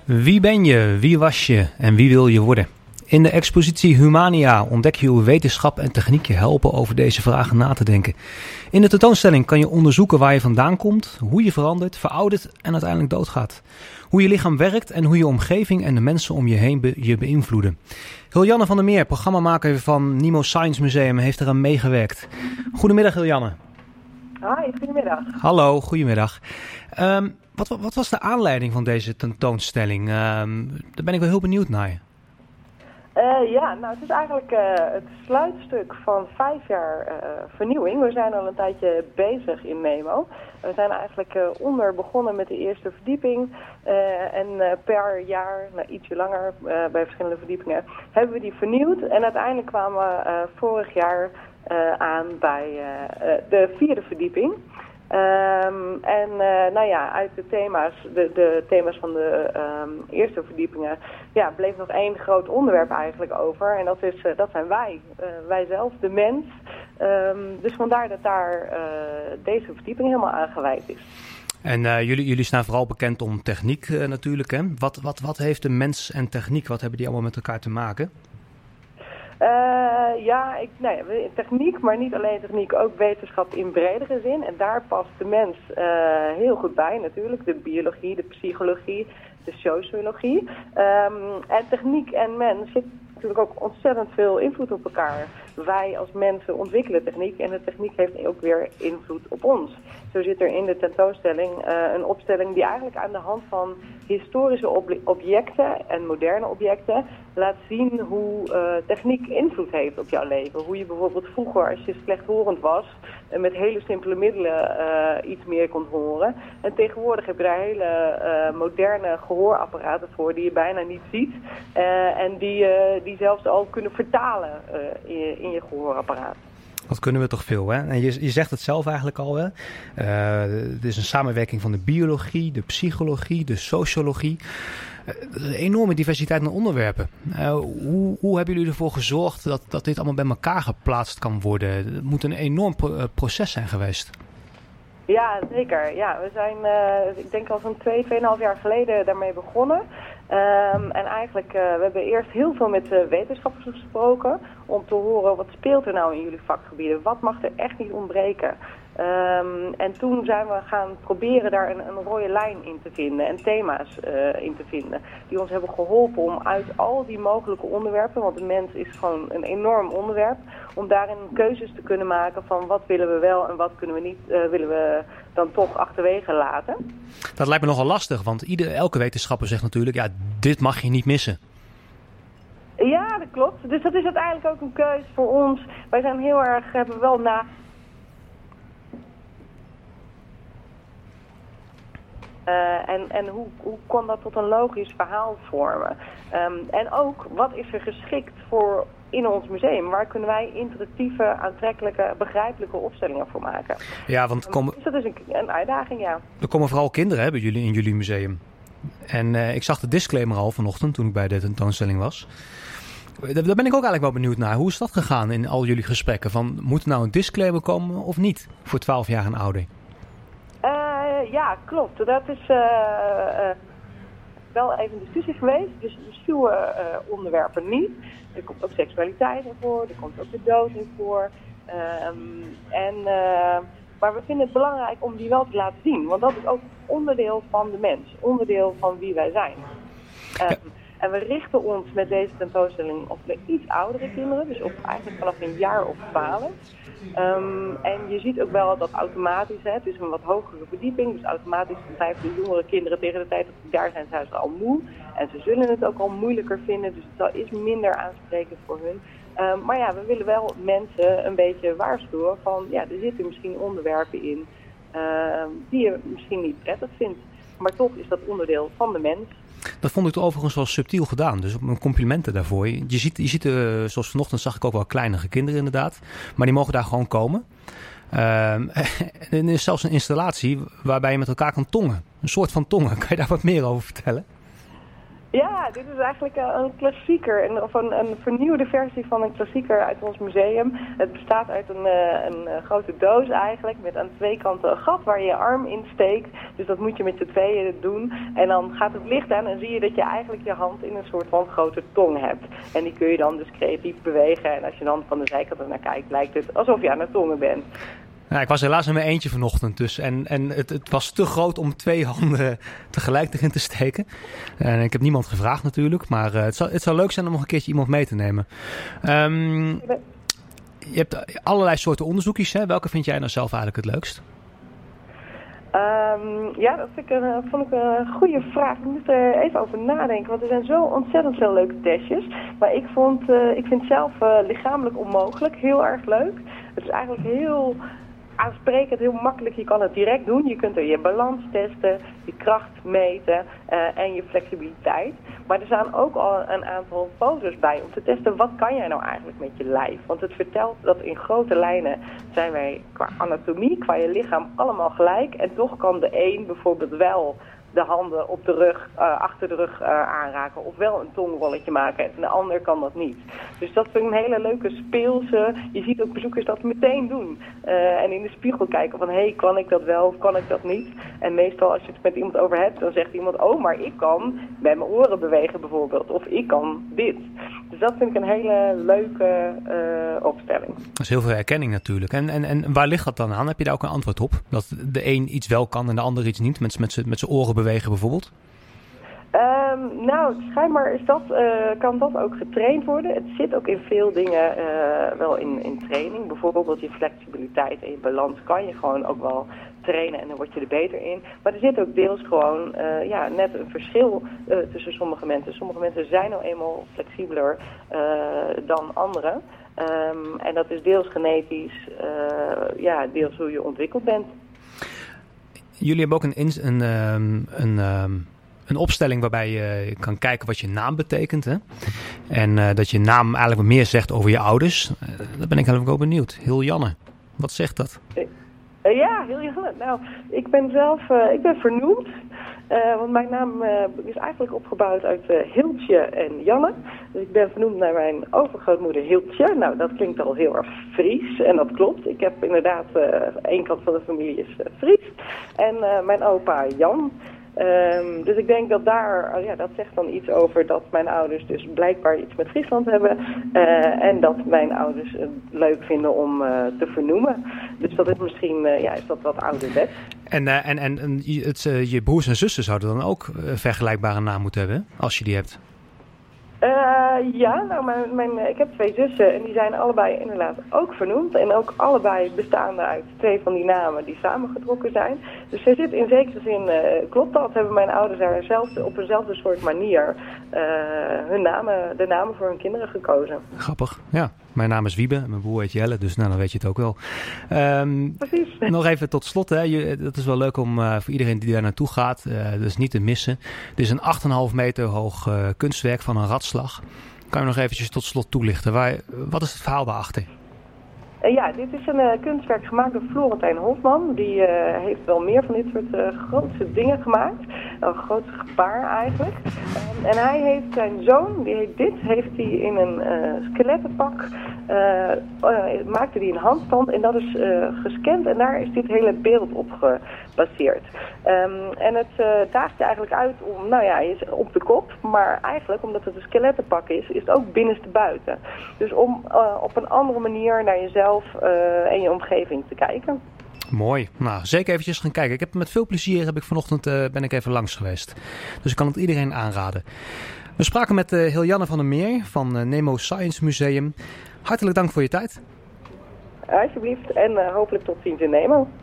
Wie ben je, wie was je en wie wil je worden? In de expositie Humania ontdek je hoe wetenschap en techniek je helpen over deze vragen na te denken. In de tentoonstelling kan je onderzoeken waar je vandaan komt, hoe je verandert, veroudert en uiteindelijk doodgaat. Hoe je lichaam werkt en hoe je omgeving en de mensen om je heen je beïnvloeden. Hiljanne van der Meer, programmamaker van Nemo Science Museum, heeft eraan meegewerkt. Goedemiddag Hiljanne. Hoi, goedemiddag. Hallo, goedemiddag. Wat was de aanleiding van deze tentoonstelling? Daar ben ik wel heel benieuwd naar. Het is eigenlijk het sluitstuk van 5 jaar vernieuwing. We zijn al een tijdje bezig in Nemo. We zijn eigenlijk begonnen met de eerste verdieping. Per jaar, ietsje langer, bij verschillende verdiepingen, hebben we die vernieuwd. En uiteindelijk kwamen we vorig jaar aan bij de 4e verdieping. Uit de thema's van de eerste verdiepingen, bleef nog 1 groot onderwerp eigenlijk over. En dat zijn wij zelf, de mens. Dus vandaar dat daar deze verdieping helemaal aan gewijd is. En jullie staan vooral bekend om techniek natuurlijk, hè? Wat heeft de mens en techniek, wat hebben die allemaal met elkaar te maken? Techniek, maar niet alleen techniek, ook wetenschap in bredere zin. En daar past de mens heel goed bij natuurlijk. De biologie, de psychologie, de sociologie. En techniek en mens zitten natuurlijk ook ontzettend veel invloed op elkaar. Wij als mensen ontwikkelen techniek en de techniek heeft ook weer invloed op ons. Zo zit er in de tentoonstelling een opstelling die eigenlijk aan de hand van historische objecten en moderne objecten laat zien hoe techniek invloed heeft op jouw leven. Hoe je bijvoorbeeld vroeger, als je slechthorend was, met hele simpele middelen iets meer kon horen. En tegenwoordig heb je daar hele moderne gehoorapparaten voor die je bijna niet ziet. En die zelfs al kunnen vertalen in je gehoorapparaat. Dat kunnen we toch veel, hè? En je zegt het zelf eigenlijk al, hè? Het is een samenwerking van de biologie, de psychologie, de sociologie. Een enorme diversiteit aan onderwerpen. Hoe hebben jullie ervoor gezorgd dat dit allemaal bij elkaar geplaatst kan worden? Het moet een enorm proces zijn geweest. Ja, zeker. Ja, we zijn, ik denk al zo'n 2,5 jaar geleden daarmee begonnen. En eigenlijk, we hebben eerst heel veel met wetenschappers gesproken om te horen wat speelt er nou in jullie vakgebieden. Wat mag er echt niet ontbreken? En toen zijn we gaan proberen daar een rode lijn in te vinden en thema's in te vinden. Die ons hebben geholpen om uit al die mogelijke onderwerpen, want de mens is gewoon een enorm onderwerp, om daarin keuzes te kunnen maken van wat willen we wel en wat kunnen we niet, willen we dan toch achterwege laten. Dat lijkt me nogal lastig, want elke wetenschapper zegt natuurlijk, dit mag je niet missen. Ja, dat klopt. Dus dat is uiteindelijk ook een keuze voor ons. Wij zijn hebben wel hoe kon dat tot een logisch verhaal vormen? En ook, wat is er geschikt voor in ons museum? Waar kunnen wij interactieve, aantrekkelijke, begrijpelijke opstellingen voor maken? Ja, want dus dat is een uitdaging, ja. Er komen vooral kinderen hè, in jullie museum. En ik zag de disclaimer al vanochtend toen ik bij de tentoonstelling was. Daar ben ik ook eigenlijk wel benieuwd naar. Hoe is dat gegaan in al jullie gesprekken? Moet er nou een disclaimer komen of niet voor 12 jaar en ouder? Ja, klopt. Dat is wel even een discussie geweest. Dus de stuwe onderwerpen niet. Er komt ook seksualiteit in voor, er komt ook de dood in voor. Maar we vinden het belangrijk om die wel te laten zien. Want dat is ook onderdeel van de mens. Onderdeel van wie wij zijn. En we richten ons met deze tentoonstelling op de iets oudere kinderen. Dus eigenlijk vanaf een jaar of 12. En je ziet ook wel dat automatisch, het is een wat hogere verdieping, dus automatisch blijven de jongere kinderen tegen de tijd dat ze daar zijn, zijn ze al moe. En ze zullen het ook al moeilijker vinden, dus het is minder aansprekend voor hun. Maar we willen wel mensen een beetje waarschuwen van, er zitten misschien onderwerpen in die je misschien niet prettig vindt. Maar toch is dat onderdeel van de mens. Dat vond ik overigens wel subtiel gedaan. Dus mijn complimenten daarvoor. Je ziet zoals vanochtend zag ik ook wel kleinere kinderen inderdaad. Maar die mogen daar gewoon komen. En er is zelfs een installatie waarbij je met elkaar kan tongen. Een soort van tongen. Kan je daar wat meer over vertellen? Ja, dit is eigenlijk een klassieker, of een vernieuwde versie van een klassieker uit ons museum. Het bestaat uit een grote doos eigenlijk, met aan twee kanten een gat waar je je arm in steekt. Dus dat moet je met z'n tweeën doen. En dan gaat het licht aan en zie je dat je eigenlijk je hand in een soort van grote tong hebt. En die kun je dan dus creatief bewegen. En als je dan van de zijkant naar kijkt, lijkt het alsof je aan het tongen bent. Ja, ik was helaas in mijn eentje vanochtend dus. En het was te groot om 2 handen tegelijk erin te steken. En ik heb niemand gevraagd natuurlijk. Maar het zou leuk zijn om nog een keertje iemand mee te nemen. Je hebt allerlei soorten onderzoekjes. Hè? Welke vind jij nou zelf eigenlijk het leukst? Ja, dat vond ik een goede vraag. Ik moest er even over nadenken, want er zijn zo ontzettend veel leuke testjes. Maar ik vind zelf lichamelijk onmogelijk heel erg leuk. Het is eigenlijk heel aansprekend, heel makkelijk. Je kan het direct doen. Je kunt er je balans testen, je kracht meten en je flexibiliteit. Maar er staan ook al een aantal foto's bij om te testen wat kan jij nou eigenlijk met je lijf. Want het vertelt dat in grote lijnen zijn wij qua anatomie, qua je lichaam allemaal gelijk. En toch kan de een bijvoorbeeld wel de handen op de rug, achter de rug aanraken of wel een tongrolletje maken en de ander kan dat niet. Dus dat vind ik een hele leuke speelse. Je ziet ook bezoekers dat meteen doen. En in de spiegel kijken van, hey, kan ik dat wel of kan ik dat niet? En meestal als je het met iemand over hebt, dan zegt iemand, oh, maar ik kan met mijn oren bewegen bijvoorbeeld. Of ik kan dit. Dus dat vind ik een hele leuke opstelling. Dat is heel veel herkenning natuurlijk. En waar ligt dat dan aan? Heb je daar ook een antwoord op? Dat de een iets wel kan en de ander iets niet? Met zijn oren bewegen bijvoorbeeld? Nou, schijnbaar kan dat ook getraind worden. Het zit ook in veel dingen wel in training. Bijvoorbeeld je flexibiliteit en je balans kan je gewoon ook wel trainen en dan word je er beter in. Maar er zit ook deels gewoon net een verschil tussen sommige mensen. Sommige mensen zijn nou eenmaal flexibeler dan anderen. En dat is deels genetisch, deels hoe je ontwikkeld bent. Jullie hebben ook een opstelling waarbij je kan kijken wat je naam betekent. Hè? En dat je naam eigenlijk wat meer zegt over je ouders. Daar ben ik eigenlijk ook benieuwd. Hiljanne, wat zegt dat? Ja, Hiljanne. Nou, ik ben vernoemd. Want mijn naam is eigenlijk opgebouwd uit Hiltje en Janne. Dus ik ben vernoemd naar mijn overgrootmoeder Hiltje. Nou, dat klinkt al heel erg Fries. En dat klopt. Ik heb inderdaad één kant van de familie is Fries. En mijn opa Jan. Dus ik denk dat dat zegt dan iets over dat mijn ouders dus blijkbaar iets met Friesland hebben. En dat mijn ouders het leuk vinden om te vernoemen. Dus dat is misschien, is dat wat ouderwets. En je broers en zussen zouden dan ook vergelijkbare naam moeten hebben, als je die hebt? Ik heb 2 zussen en die zijn allebei inderdaad ook vernoemd. En ook allebei bestaande uit 2 van die namen die samengetrokken zijn. Dus er zit in zekere zin, klopt dat, hebben mijn ouders daar op eenzelfde soort manier de namen voor hun kinderen gekozen. Grappig, ja. Mijn naam is Wiebe en mijn broer heet Jelle, dus dan weet je het ook wel. Precies. Nog even tot slot, hè. Dat is wel leuk om voor iedereen die daar naartoe gaat, dat is niet te missen. Het is een 8,5 meter hoog kunstwerk van een ratslag. Kan je nog eventjes tot slot toelichten? Wat is het verhaal daarachter? Dit is een kunstwerk gemaakt door Florentijn Hofman. Die heeft wel meer van dit soort grootse dingen gemaakt. Een groot gebaar eigenlijk. En hij heeft zijn zoon, heeft hij in een skelettenpak, maakte hij een handstand en dat is gescand en daar is dit hele beeld op gebaseerd. En het daagt je eigenlijk uit om, is op de kop, maar eigenlijk omdat het een skelettenpak is het ook binnenstebuiten. Dus om op een andere manier naar jezelf en je omgeving te kijken. Mooi. Nou, zeker eventjes gaan kijken. Met veel plezier vanochtend ben ik even langs geweest. Dus ik kan het iedereen aanraden. We spraken met Hiljanne van der Meer van Nemo Science Museum. Hartelijk dank voor je tijd. Alsjeblieft en hopelijk tot ziens in Nemo.